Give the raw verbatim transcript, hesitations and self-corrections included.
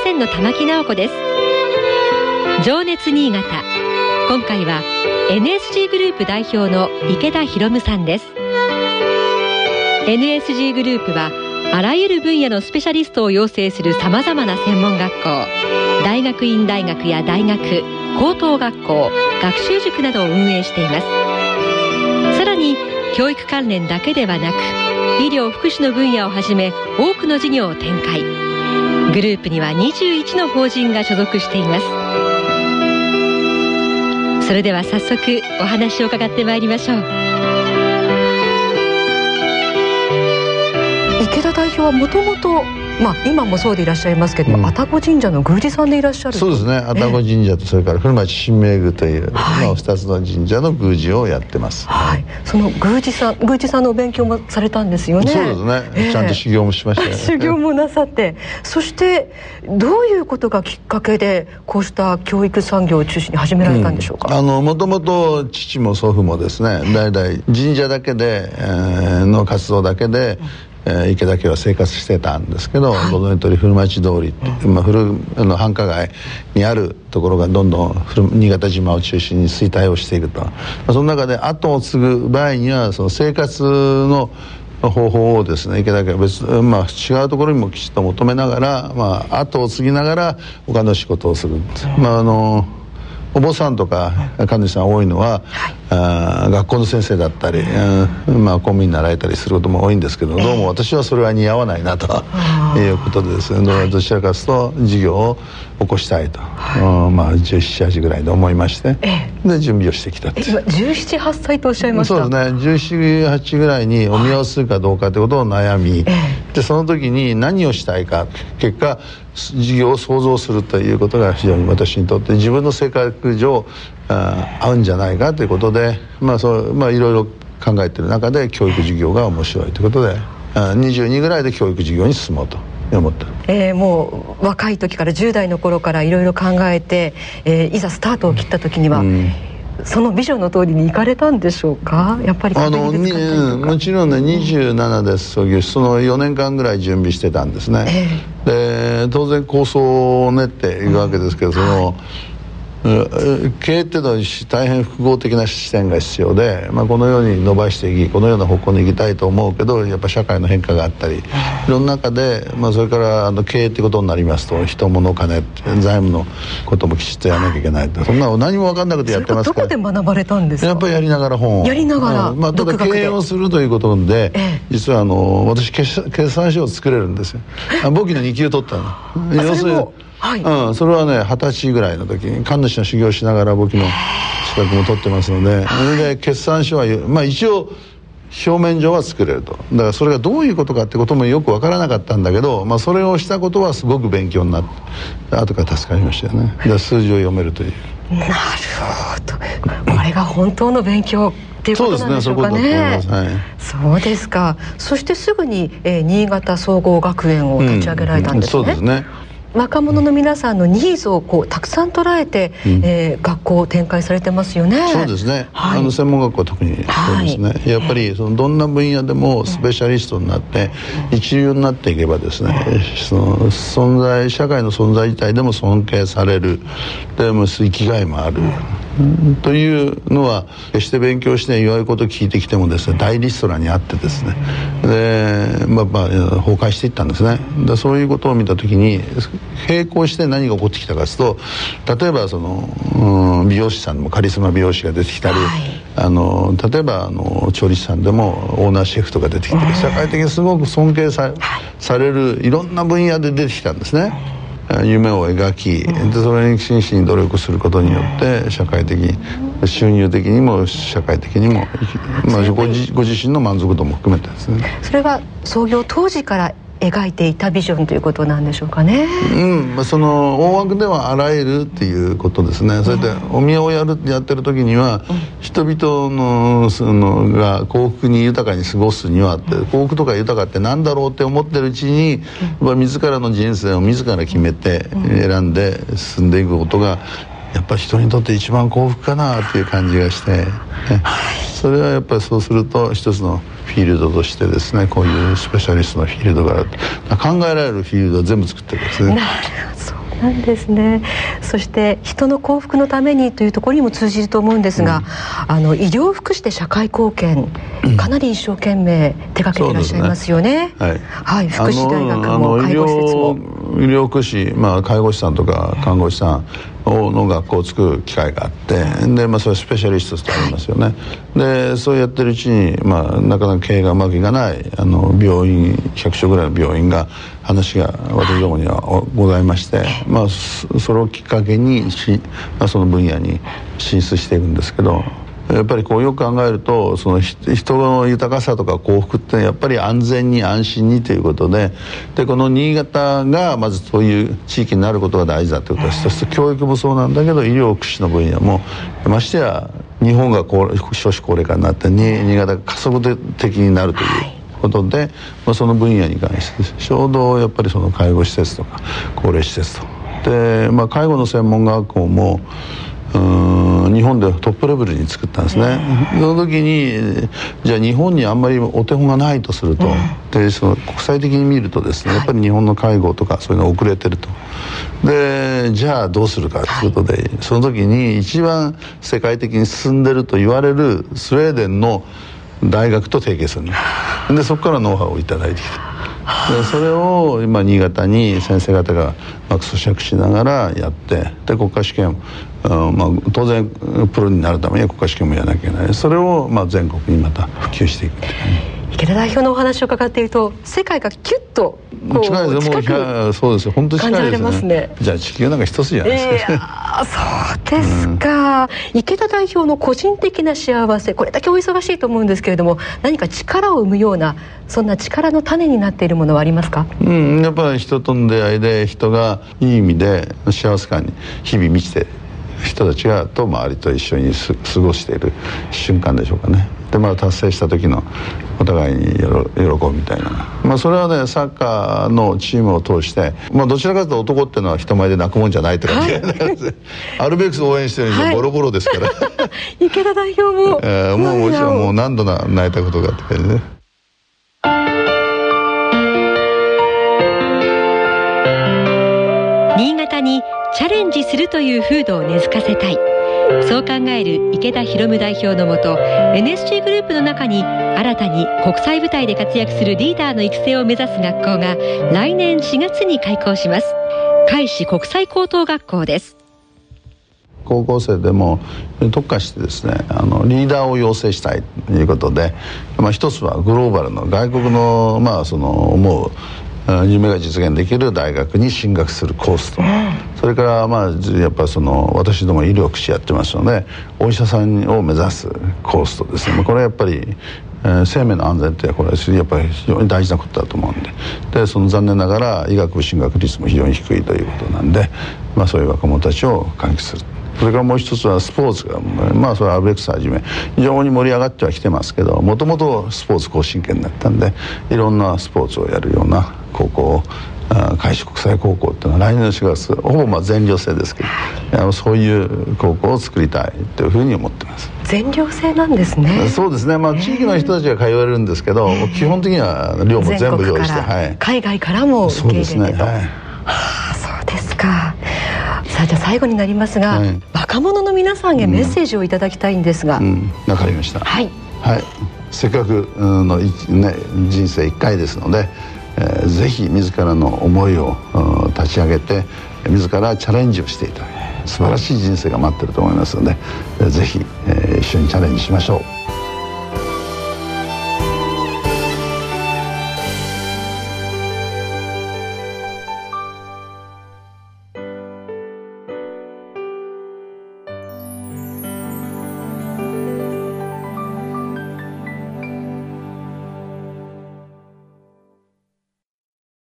せんの玉木直子です。情熱新潟、今回は エヌエスジー グループ代表の池田博夢さんです。 エヌエスジー グループはあらゆる分野のスペシャリストを養成するさまざまな専門学校、大学院大学や大学、高等学校、学習塾などを運営しています。さらに教育関連だけではなく、医療福祉の分野をはじめ多くの事業を展開。グループにはにじゅういちの法人が所属しています。それでは早速お話を伺ってまいりましょう。 池田代表はもともと、まあ、今もそうでいらっしゃいますけど、うん、愛宕神社の宮司さんでいらっしゃる。 そうですね、愛宕神社とそれから古町神明宮という、はい、まあ、ふたつの神社の宮司をやってます、 はい、その宮司さん宮司さんのお勉強もされたんですよね。 そうですね、えー、ちゃんと修行もしましたよね。 修行もなさって、そしてどういうことがきっかけでこうした教育産業を中心に始められたんでしょうか。 うん、あのもともと父も祖父もですね、代々神社だけで、えー、の活動だけで、うん、えー、池田家は生活してたんですけど、はい、ご存じの通り古町通りって、うん、まあ、古あの繁華街にあるところがどんどん新潟島を中心に衰退をしていくと、まあ、その中で後を継ぐ場合にはその生活の方法をですね、池田家は別、まあ、違うところにもきちっと求めながら、まあ、後を継ぎながら他の仕事をする、まああのお坊さんとか神主さん多いのは、はい、あ学校の先生だったり、うん、まあ、公務員に習えたりすることも多いんですけど、どうも私はそれは似合わないなということでですね、どちらかというと事業を起こしたいと、はい、うん、まあ、じゅうなな、はちぐらいで思いまして、ええ、で準備をしてきたっていう。 今じゅうなな、はっさいとおっしゃいました。 そうですね、じゅうなな、はちぐらいにお宮をするかどうかということを悩み、ええ、でその時に何をしたいか、結果事業を創造するということが非常に私にとって自分の性格上あ合うんじゃないかということで、まあそうまあ、いろいろ考えている中で教育事業が面白いということで、あにじゅうにぐらいで教育事業に進もうと思ってる。 えー、もう若い時からじゅう代の頃からいろいろ考えて、えー、いざスタートを切った時には、うん、そのビジョンの通りに行かれたんでしょうか。やっぱりあのにもちろんね、にじゅうななで創業し、そのよねんかんぐらい準備してたんですね、えー、で当然構想を練っていくわけですけど、うん、その、はい、経営っていうのは大変複合的な視点が必要で、まあ、このように伸ばしていき、このような方向に行きたいと思うけど、やっぱ社会の変化があったり、いろんな中で、まあ、それからあの経営ってことになりますと、人物金財務のこともきちっとやらなきゃいけないって、そんなの何も分かんなくてやってますから。 それはどこで学ばれたんですか。 やっぱりやりながら本をやりながら、 うん、まあ、ただ経営をするということで、ええ、実はあの私決算書を作れるんですよ。簿記のに級取ったの。要するにはい、うん、それはね、はたちぐらいの時に神主の修行をしながら簿記の資格も取ってますので、それで決算書は、まあ、一応表面上は作れると。だからそれがどういうことかってこともよく分からなかったんだけど、まあ、それをしたことはすごく勉強になって後から助かりましたよね。だから数字を読めるという。 なるほど、これが本当の勉強っていうことなんでしょうかね。そうですね、そういうことだと思います。はい、そうですか。そしてすぐに、えー、新潟総合学園を立ち上げられたんですね。うん、そうですね。若者の皆さんのニーズをこうたくさん捉えて、うん、えー、学校を展開されてますよね。 そうですね、はい、あの専門学校は特にそうですね、はい、やっぱりそのどんな分野でもスペシャリストになって一流になっていけばですね、その存在社会の存在自体でも尊敬される、でも生きがいもある、うん、というのは決して勉強して言われることを聞いてきてもですね、大リストラにあってですね、で、まあまあ、崩壊していったんですね。でそういうことを見た時に並行して何が起こってきたかというと、例えばその、うん、美容師さんでもカリスマ美容師が出てきたり、はい、あの例えばあの調理師さんでもオーナーシェフとか出てきて、社会的にすごく尊敬 さ,、はい、されるいろんな分野で出てきたんですね。夢を描き、でそれに真摯に努力することによって社会的収入的にも社会的にも、まあ、ご, 自ご自身の満足度も含めてですね。 それは創業当時から描いていたビジョンということなんでしょうかね。 うん、まあ、その大枠ではあらゆるっていうことですね。それでお宮をやるやってる時には、うん、人々のそのが幸福に豊かに過ごすにはって、うん、幸福とか豊かってなんだろうって思ってるうちに、うん、まあ、自らの人生を自ら決めて選んで進んでいくことがやっぱり人にとって一番幸福かなっていう感じがして、ね、それはやっぱりそうすると一つのフィールドとしてですね、こういうスペシャリストのフィールドがある、考えられるフィールドを全部作ってるんですね。 なるほど。 なんですね。そして人の幸福のためにというところにも通じると思うんですが、うん、あの医療福祉で社会貢献、かなり一生懸命手掛けていらっしゃいますよね。はい、はい、福祉大学も介護施設も医療福祉、まあ、介護士さんとか看護師さんの学校を作る機会があって、で、まあ、それスペシャリストってありますよね。でそうやってるうちに、まあ、なかなか経営がうまくいかないあの病院ひゃくしょぐらいの病院が話が私どもにはございまして、まあ、それをきっかけにし、まあ、その分野に進出していくんですけど、やっぱりこうよく考えるとその人の豊かさとか幸福ってやっぱり安全に安心にということで、でこの新潟がまずそういう地域になることが大事だということです。そして教育もそうなんだけど医療福祉の分野もましてや日本が高少子高齢化になって新潟が加速的になるということで、まあ、その分野に関してちょうどやっぱりその介護施設とか高齢施設とで、まあ、介護の専門学校もうーん日本でトップレベルに作ったんですね。その時にじゃあ日本にあんまりお手本がないとすると、でその国際的に見るとですね、やっぱり日本の介護とかそういうの遅れてると。でじゃあどうするかということで、その時に一番世界的に進んでると言われるスウェーデンの大学と提携するので、そこからノウハウをいただいてきた。でそれを今新潟に先生方がうまく咀嚼しながらやって、で国家試験、うんまあ、当然プロになるためには国家試験もやらなきゃいけない。それをまあ全国にまた普及していくっていうね。 池田代表のお話を伺っていると世界がキュッとこう近いです。もう近くそうですよ、本当に近いですね。ねじゃあ地球なんか一つじゃないですか、えー、そうですか、うん、池田代表の個人的な幸せ、これだけお忙しいと思うんですけれども、何か力を生むようなそんな力の種になっているものはありますか？ うん、やっぱり人との出会いで人がいい意味で幸せ感に日々満ちて人たちがと周りと一緒に過ごしている瞬間でしょうかね。でまあ達成した時のお互いに喜ぶみたいな、まあ、それはねサッカーのチームを通して、まあ、どちらかというと男っていうのは人前で泣くもんじゃないって感じ、はい、アルベックス応援してるんでボロボロですから、はい、 池田代表も、 えー、もうもちろんもう何度泣いたことがあってね。 新潟にチャレンジするという風土を根付かせたい、そう考える池田弘代表のもと エヌエスジー グループの中に新たに国際舞台で活躍するリーダーの育成を目指す学校が来年しがつに開校します。海士国際高等学校です。 高校生でも特化してですね、あのリーダーを養成したいということで、まあ、一つはグローバルの外国の、まあ、その思う夢が実現できる大学に進学するコースと、それからまあやっぱりその私ども医療福祉やってますのでお医者さんを目指すコースとですね、これはやっぱり、えー、生命の安全ってこれやっぱり非常に大事なことだと思うんで、でその残念ながら医学部進学率も非常に低いということなんで、まあ、そういう若者たちを喚起する。それからもう一つはスポーツが、まあそれはアルベックスはじめ非常に盛り上がってはきてますけど、もともとスポーツ後進圏だったんでいろんなスポーツをやるような高校を海士国際高校っていうのは来年のしがつほぼまあ全寮制ですけど、そういう高校を作りたいというふうに思ってます。 全寮制なんですね。 そうですね、まあ、地域の人たちが通えるんですけど、えー、基本的には寮も全部用意して、 はい、海外からも受け入れてと。そうですね、はい、はあ、そうですか。さあじゃあ最後になりますが、はい、若者の皆さんへメッセージをいただきたいんですが。うん、 わ、うん、かりました。 はい、 はい、せっかくの、ね、人生いっかいですので、えー、ぜひ自らの思いを立ち上げて自らチャレンジをしていただく素晴らしい人生が待っていると思いますので、ぜひ、えー、一緒にチャレンジしましょう。